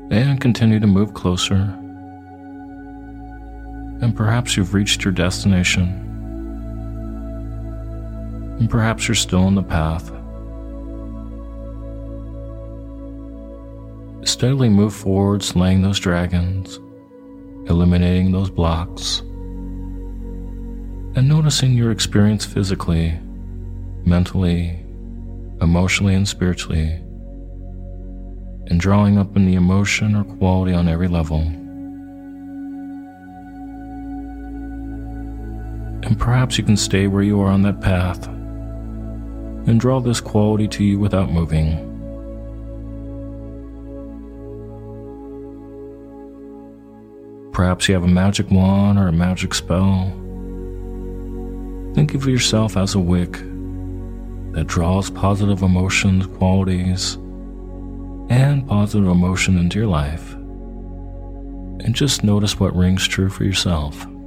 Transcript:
and continue to move closer. And perhaps you've reached your destination. And perhaps you're still on the path. Steadily move forward, slaying those dragons, eliminating those blocks, and noticing your experience physically, mentally, emotionally, and spiritually, and drawing up in the emotion or quality on every level. And perhaps you can stay where you are on that path and draw this quality to you without moving. Perhaps you have a magic wand or a magic spell. Think of yourself as a wick that draws positive emotions, qualities, and positive emotion into your life. And just notice what rings true for yourself.